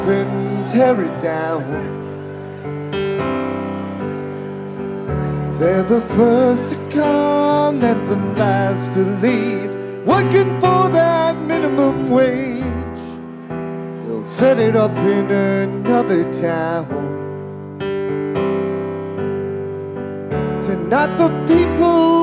and tear it down. They're the first to come and the last to leave, working for that minimum wage. They'll set it up in another town. Tonight the people